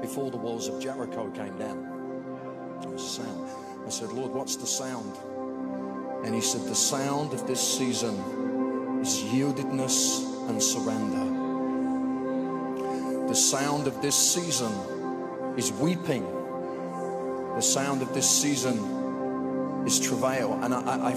before the walls of Jericho came down. There was a sound. I said, Lord, what's the sound? And he said, the sound of this season is yieldedness and surrender. The sound of this season is weeping. The sound of this season is travail. And I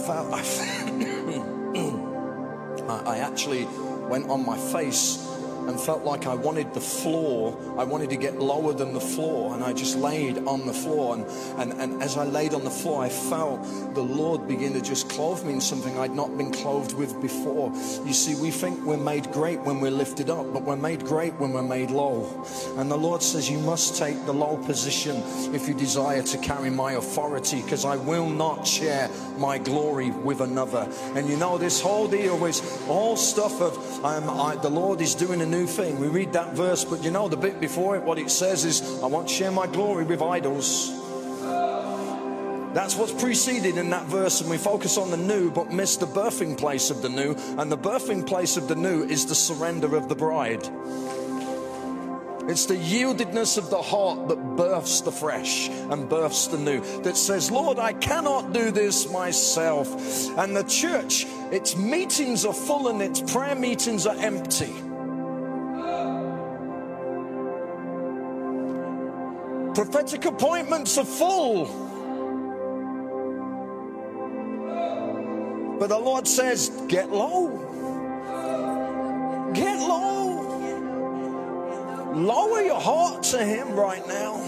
actually went on my face and felt like I wanted the floor. I wanted to get lower than the floor, and I just laid on the floor. And as I laid on the floor, I felt the Lord begin to just clothe me in something I'd not been clothed with before. You see, we think we're made great when we're lifted up, but we're made great when we're made low. And the Lord says, you must take the low position if you desire to carry my authority, because I will not share my glory with another. And you know, this whole deal is all stuff of the Lord is doing a new thing. We read that verse, but you know the bit before it, what it says is, I won't share my glory with idols. That's what's preceded in that verse, and we focus on the new but miss the birthing place of the new. And the birthing place of the new is the surrender of the bride. It's the yieldedness of the heart that births the fresh and births the new, that says, Lord, I cannot do this myself. And the church, its meetings are full and its prayer meetings are empty. Prophetic appointments are full. But the Lord says, get low. Get low. Lower your heart to Him right now.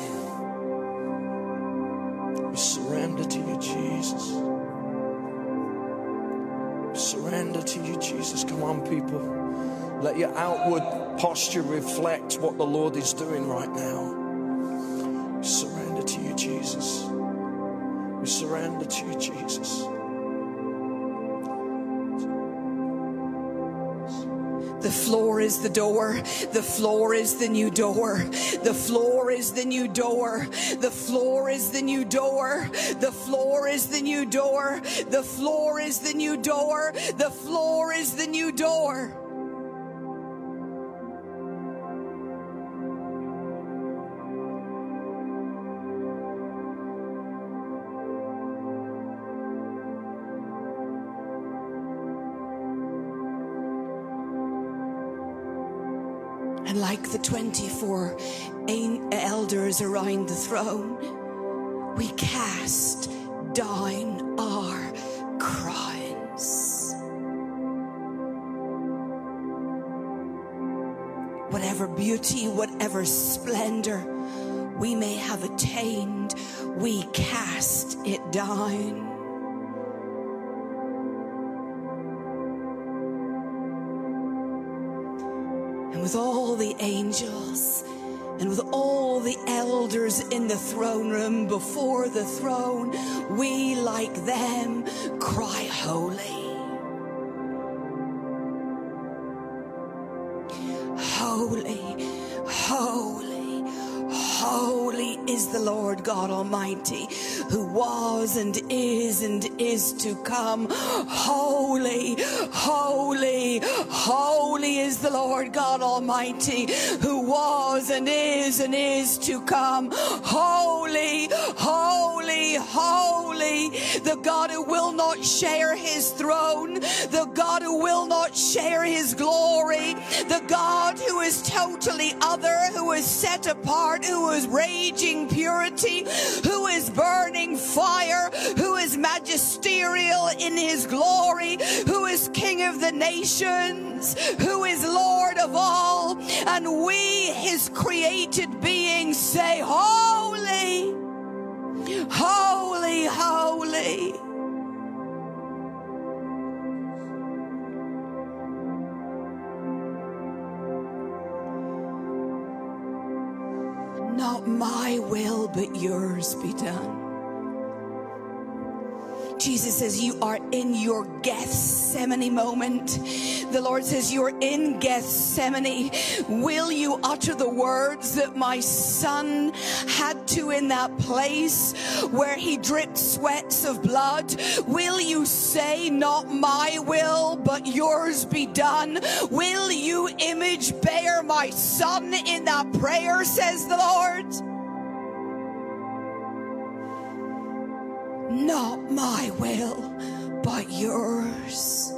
We surrender to you, Jesus. Surrender to you, Jesus. Come on, people. Let your outward posture reflect what the Lord is doing right now. We surrender to you, Jesus. We surrender to you, Jesus. The floor is the door. The floor is the new door. The floor is the new door. The floor is the new door. The floor is the new door. The floor is the new door. The floor is the new door. And like the 24 elders around the throne, we cast down our crowns. Whatever beauty, whatever splendor we may have attained, we cast it down. And with all the angels and with all the elders in the throne room before the throne, we like them cry holy. Holy, holy, holy is the Lord God Almighty, who was and is to come. Holy, holy, holy is the Lord God Almighty, who was and is to come. Holy, holy, holy, the God who will not share His throne, the God who will not share His glory, the God who is totally other, who is set apart, who is raging purity, who is burning fire, who is magisterial in His glory, who is King of the nations, who is Lord of all. And we, His created beings, say, holy, holy, holy. Not my will, but yours be done. Jesus says, you are in your Gethsemane moment. The Lord says, you're in Gethsemane. Will you utter the words that my son had to in that place where he dripped sweats of blood? Will you say, not my will, but yours be done? Will you image bear my son in that prayer, says the Lord? Not my will, but yours.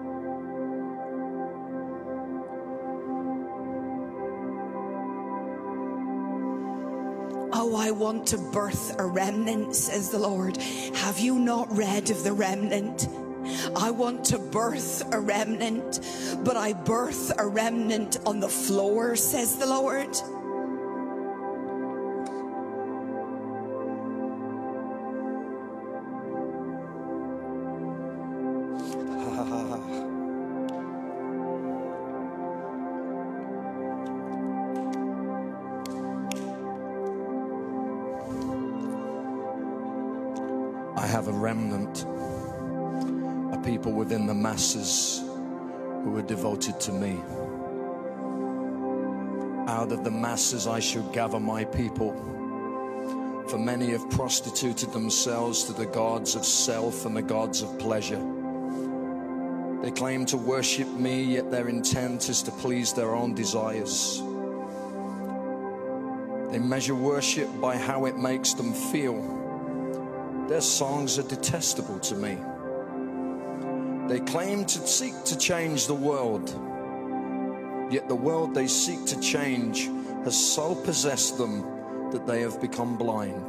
Oh, I want to birth a remnant, says the Lord. Have you not read of the remnant? I want to birth a remnant, but I birth a remnant on the floor, says the Lord. I have a remnant, a people within the masses who are devoted to me. Out of the masses I shall gather my people, for many have prostituted themselves to the gods of self and the gods of pleasure. They claim to worship me, yet their intent is to please their own desires. They measure worship by how it makes them feel. Their songs are detestable to me. They claim to seek to change the world, yet the world they seek to change has so possessed them that they have become blind.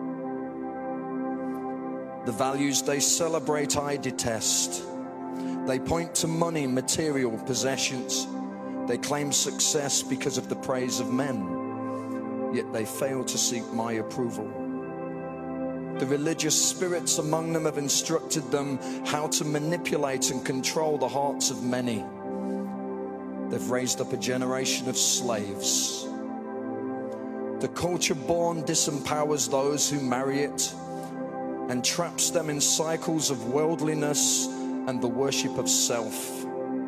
The values they celebrate I detest. They point to money, material possessions. They claim success because of the praise of men, yet they fail to seek my approval. The religious spirits among them have instructed them how to manipulate and control the hearts of many. They've raised up a generation of slaves. The culture born disempowers those who marry it and traps them in cycles of worldliness and the worship of self.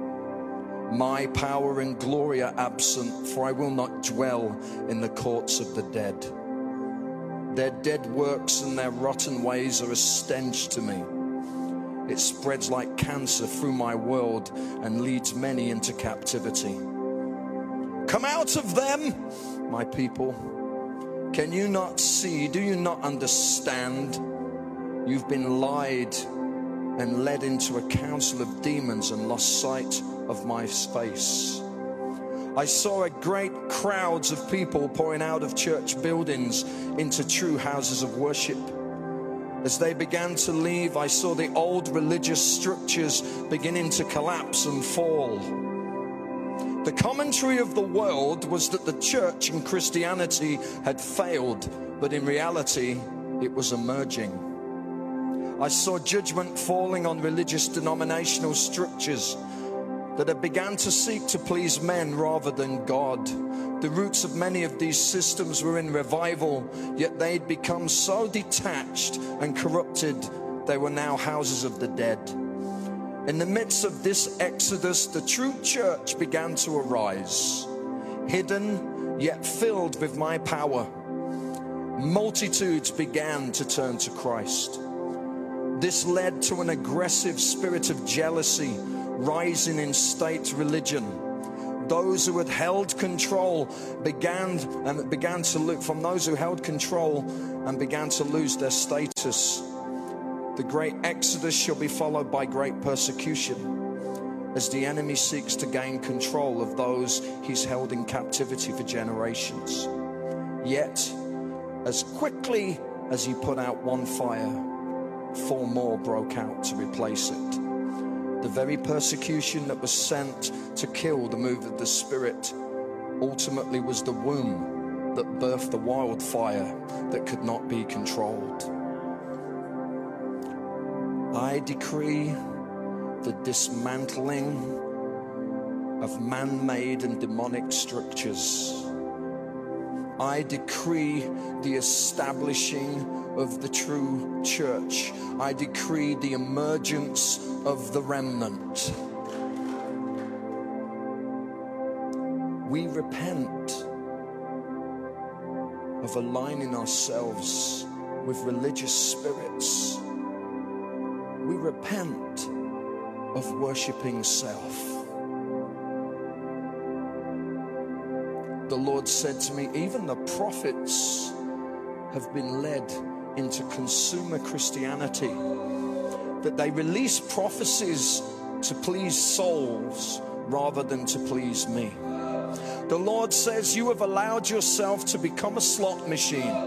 My power and glory are absent, for I will not dwell in the courts of the dead. Their dead works and their rotten ways are a stench to me. It spreads like cancer through my world and leads many into captivity. Come out of them, my people. Can you not see? Do you not understand? You've been lied and led into a council of demons and lost sight of my face. I saw a great crowds of people pouring out of church buildings into true houses of worship. As they began to leave, I saw the old religious structures beginning to collapse and fall. The commentary of the world was that the church and Christianity had failed, but in reality, it was emerging. I saw judgment falling on religious denominational structures that had began to seek to please men rather than God. The roots of many of these systems were in revival, yet they'd become so detached and corrupted, they were now houses of the dead. In the midst of this exodus, the true church began to arise, hidden yet filled with my power. Multitudes began to turn to Christ. This led to an aggressive spirit of jealousy rising in state religion. Those who had held control began to look from those who held control and began to lose their status. The great exodus shall be followed by great persecution as the enemy seeks to gain control of those he's held in captivity for generations. Yet, as quickly as he put out one fire, 4 more broke out to replace it. The very persecution that was sent to kill the move of the Spirit ultimately was the womb that birthed the wildfire that could not be controlled. I decree the dismantling of man-made and demonic structures. I decree the establishing of the true church. I decree the emergence of the remnant. We repent of aligning ourselves with religious spirits. We repent of worshiping self. The Lord said to me, even the prophets have been led into consumer Christianity, that they release prophecies to please souls rather than to please me. The Lord says you have allowed yourself to become a slot machine.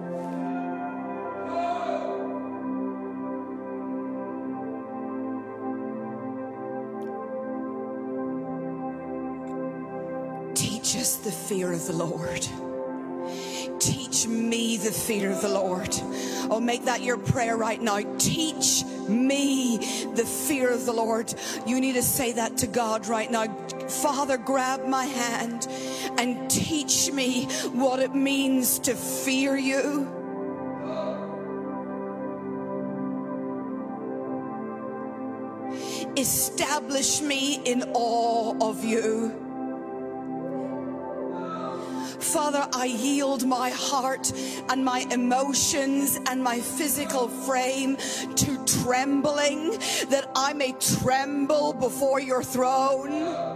Teach us the fear of the Lord. Teach me the fear of the Lord. Oh, make that your prayer right now. Teach me the fear of the Lord. You need to say that to God right now. Father, grab my hand and teach me what it means to fear you. Establish me in awe of you. Father, I yield my heart and my emotions and my physical frame to trembling, that I may tremble before your throne.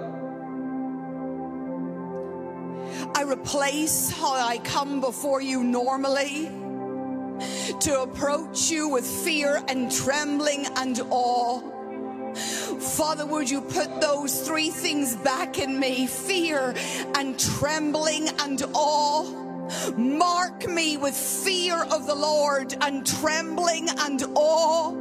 I replace how I come before you normally to approach you with fear and trembling and awe. Father, would you put those three things back in me? Fear and trembling and awe. Mark me with fear of the Lord and trembling and awe.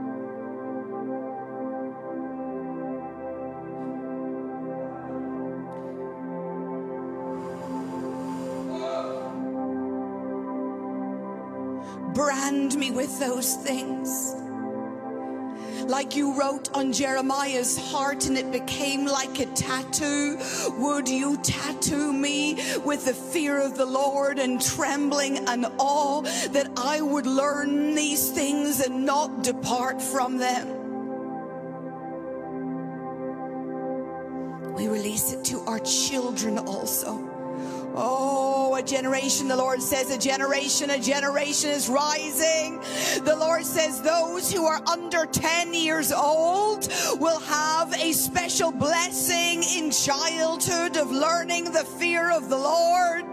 Brand me with those things. Like you wrote on Jeremiah's heart and it became like a tattoo. Would you tattoo me with the fear of the Lord and trembling and awe, that I would learn these things and not depart from them? We release it to our children also. Oh, a generation, the Lord says, a generation is rising. The Lord says those who are under 10 years old will have a special blessing in childhood of learning the fear of the Lord.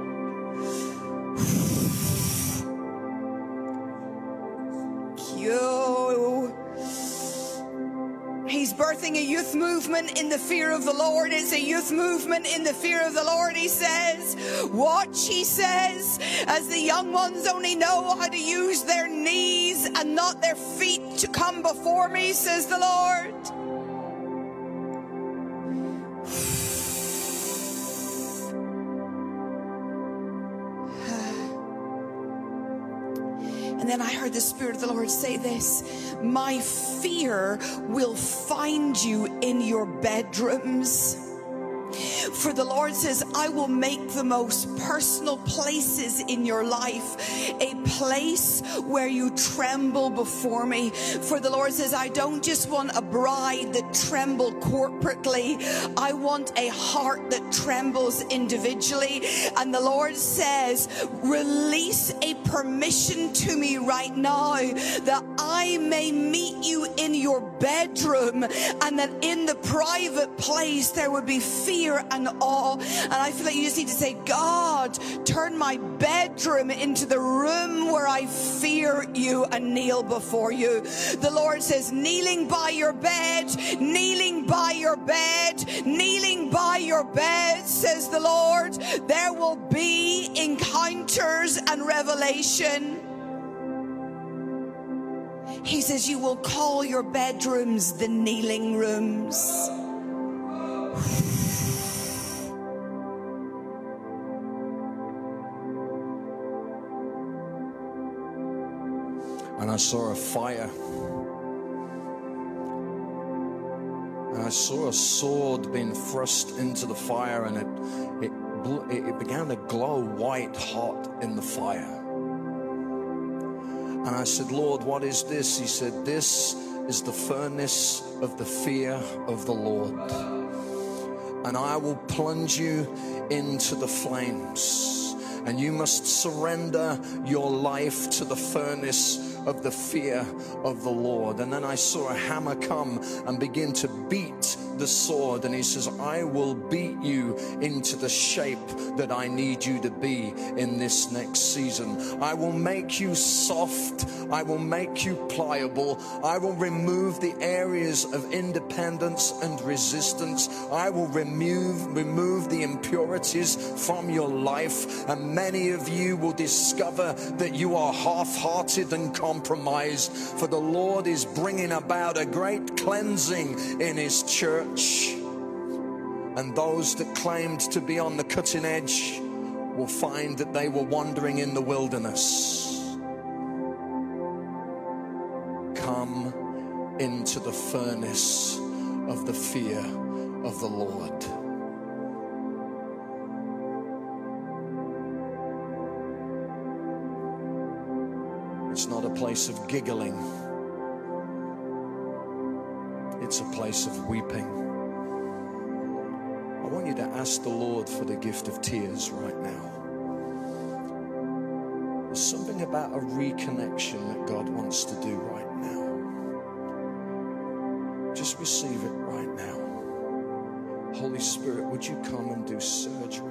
He's birthing a youth movement in the fear of the Lord. It's a youth movement in the fear of the Lord, he says. Watch, he says, as the young ones only know how to use their knees and not their feet to come before me, says the Lord. And then I heard the Spirit of the Lord say this: my fear will find you in your bedrooms. For the Lord says, I will make the most personal places in your life a place where you tremble before me. For the Lord says, I don't just want a bride that trembles corporately. I want a heart that trembles individually. And the Lord says, release a permission to me right now that I may meet you in your bedroom, and that in the private place there would be fear and awe. And I feel like you just need to say, God, turn my bedroom into the room where I fear you and kneel before you. The Lord says, kneeling by your bed, kneeling by your bed, kneeling by your bed, says the Lord, there will be encounters and revelation. He says, you will call your bedrooms the kneeling rooms. And I saw a fire. And I saw a sword being thrust into the fire, and it it began to glow white hot in the fire. And I said, Lord, what is this? He said, this is the furnace of the fear of the Lord. And I will plunge you into the flames. And you must surrender your life to the furnace of the fear of the Lord. And then I saw a hammer come and begin to beat the sword. And he says, I will beat you into the shape that I need you to be in this next season. I will make you soft. I will make you pliable. I will remove the areas of independence and resistance. I will remove the impurities from your life. And many of you will discover that you are half-hearted and compromised. For the Lord is bringing about a great cleansing in his church. And those that claimed to be on the cutting edge will find that they were wandering in the wilderness. Come into the furnace of the fear of the Lord. It's not a place of giggling. It's a place of weeping. I want you to ask the Lord for the gift of tears right now. There's something about a reconnection that God wants to do right now. Just receive it right now. Holy Spirit, would you come and do surgery